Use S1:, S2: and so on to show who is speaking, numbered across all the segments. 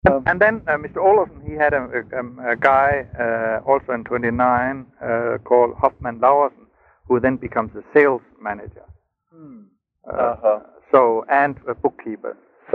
S1: And then Mr. Olofsen, he had a guy also in 29 called Hoffman Laursen, who then becomes a sales manager. So and a bookkeeper.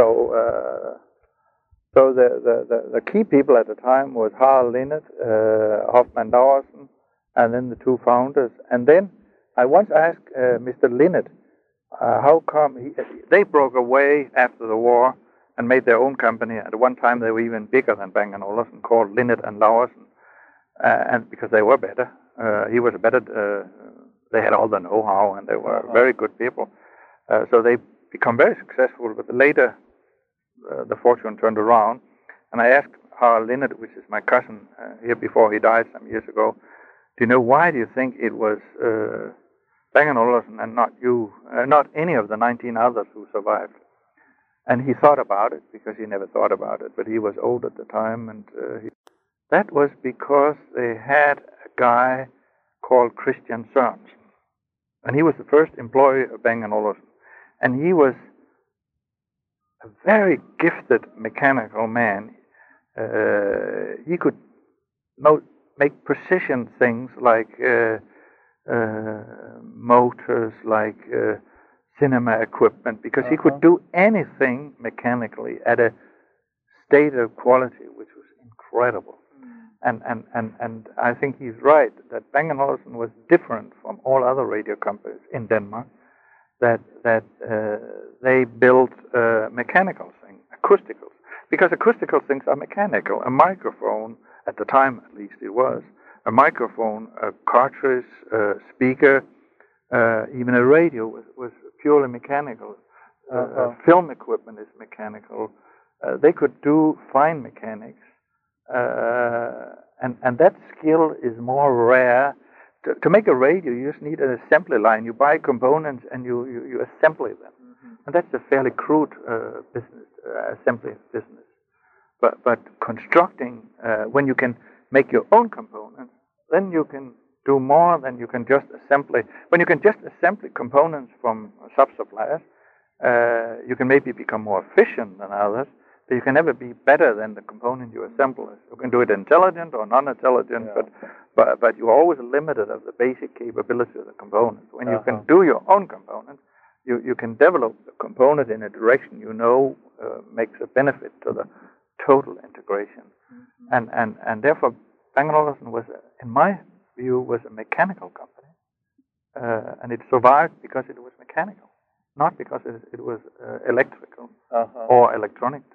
S1: So the key people at the time was Harald Linnet, Hoffman Laursen, and then the two founders. And then I once asked Mr. Linnet, how come they broke away after the war and made their own company. At one time they were even bigger than Bang & Olufsen, called Linnet and Laursen, and because they were better. He was a better. They had all the know-how, and they were very good people. So they become very successful. But later, the fortune turned around, and I asked Harald Linnet, which is my cousin, here before he died some years ago, do you know why do you think it was Bang & Olufsen and not you, not any of the 19 others who survived? And he thought about it, because he never thought about it, but he was old at the time, and that was because they had a guy called Christian Sørensen, and he was the first employee of Bang & Olufsen, and he was a very gifted mechanical man. He could make precision things like motors, like cinema equipment, because he could do anything mechanically at a state of quality which was incredible. And I think he's right that Bang & Olufsen was different from all other radio companies in Denmark, that they built mechanical things, acoustical, because acoustical things are mechanical. A microphone, at the time at least it was, a microphone, a cartridge, a speaker, even a radio was purely mechanical. Film equipment is mechanical. They could do fine mechanics, and that skill is more rare. To make a radio, you just need an assembly line. You buy components and you assemble them, and that's a fairly crude business, assembly business. But constructing, when you can make your own components, then you can do more than you can just assembly. When you can just assemble components from sub-suppliers, you can maybe become more efficient than others, but you can never be better than the component you assemble. You can do it intelligent or non-intelligent, but you're always limited of the basic capability of the component. When you can do your own components, you can develop the component in a direction you know makes a benefit to the total integration. And therefore, Bang & Olufsen was, in my view, was a mechanical company, and it survived because it was mechanical, not because it was electrical or electronic.